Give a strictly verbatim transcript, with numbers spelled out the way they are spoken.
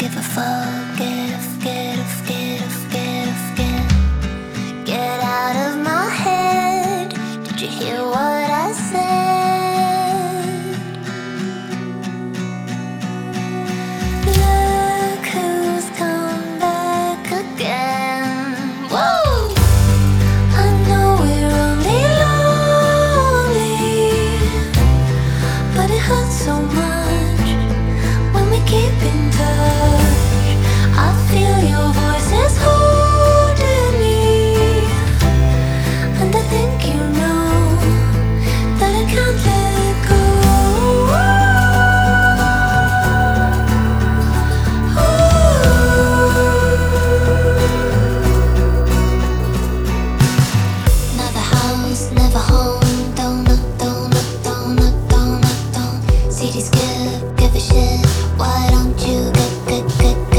give a fuck. Get off, get off, get off, get off, get. Get out of my head. Did you hear what I said? Look who's come back again. Whoa! I know we're only lonely, but it hurts so much when we keep in touch. I feel your voice is holding me, and I think you know that I can't let go. Never house, never home. Don't knock, don't knock, don't knock, don't knock, don't. City skip, give a shit. Why don't you get, get, get?